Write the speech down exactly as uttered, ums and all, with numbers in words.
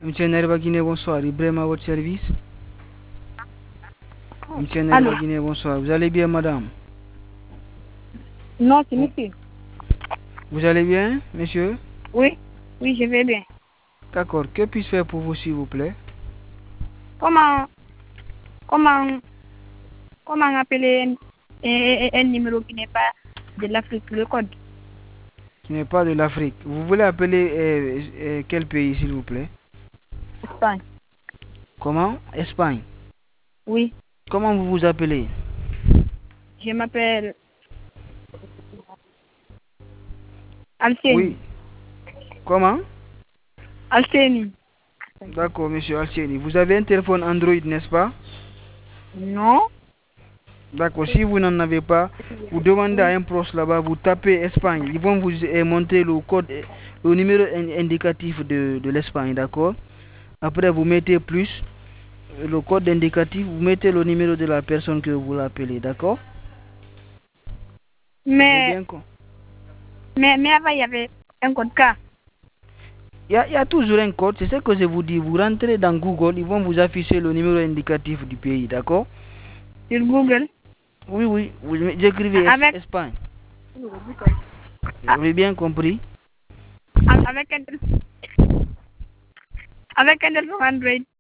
Monsieur Nerva Guinée, bonsoir. Ibrahim à votre service. Monsieur Allô. Nerva Guinée, bonsoir. Vous allez bien, madame? Non, c'est monsieur. Vous allez bien, monsieur? Oui, oui, je vais bien. D'accord. Que puis-je faire pour vous, s'il vous plaît? Comment, comment, comment appeler un, un, un numéro qui n'est pas de l'Afrique, le code? Qui n'est pas de l'Afrique. Vous voulez appeler euh, euh, quel pays, s'il vous plaît? Espagne. Comment? Espagne. Oui, Comment vous vous appelez? je m'appelle Alceni. Oui. Comment? Alceni. D'accord, monsieur Alcieni. Vous avez un téléphone Android, n'est-ce pas? Non. D'accord. Si vous n'en avez pas, vous demandez à un proche là-bas, vous tapez Espagne. Ils vont vous euh, montrer le code, euh, le numéro in- indicatif de, de l'Espagne, d'accord? Après, vous mettez plus, euh, le code indicatif, vous mettez le numéro de la personne que vous l'appelez, d'accord? Vous avez Mais, bien compris? mais, mais avant, il y avait un code K. Il y, a, il y a toujours un code, c'est ce que je vous dis. Vous rentrez dans Google, ils vont vous afficher le numéro indicatif du pays, d'accord? Sur Google. Oui, oui, vous écrivez Es- Avec, Espagne. Vous avez bien compris? avec un, avec un téléphone Android.